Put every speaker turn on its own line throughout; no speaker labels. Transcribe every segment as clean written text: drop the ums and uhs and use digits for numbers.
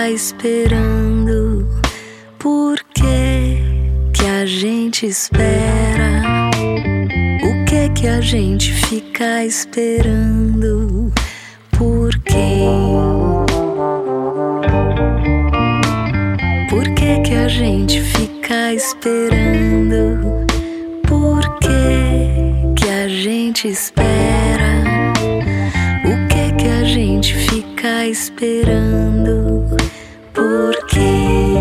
fica esperando? Por que a gente espera? O que a gente fica esperando? Por quem? Por que a gente fica esperando? Por que a gente espera? O que a gente fica esperando? Por quê?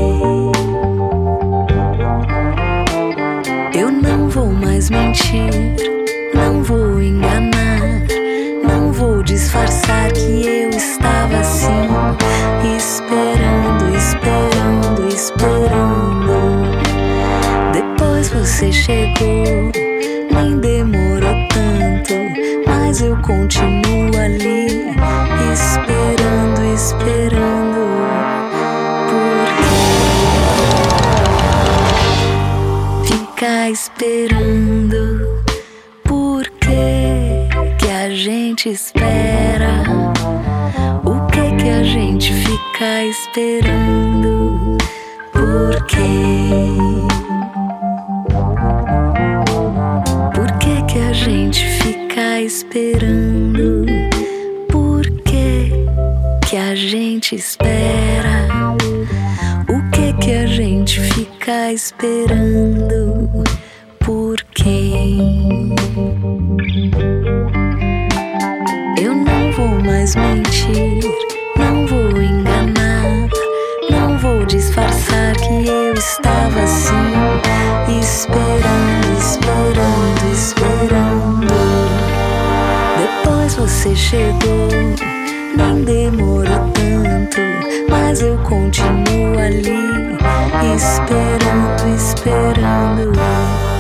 Eu não vou mais mentir, não vou enganar, não vou disfarçar que eu estava assim, esperando, esperando, esperando. Depois você chegou, nem demorou tanto, mas eu continuo ali, esperando, esperando. Por que ficar esperando? Por que a gente espera? O que a gente fica esperando? Por quê? Por que a gente fica esperando? Por que a gente espera? O que a gente fica esperando? Por quem? Eu não vou mais mentir, não vou enganar, não vou disfarçar que eu estava assim, esperando, esperando, esperando. Depois você chegou, nem demorou tanto, mas eu continuo ali, esperando, esperando.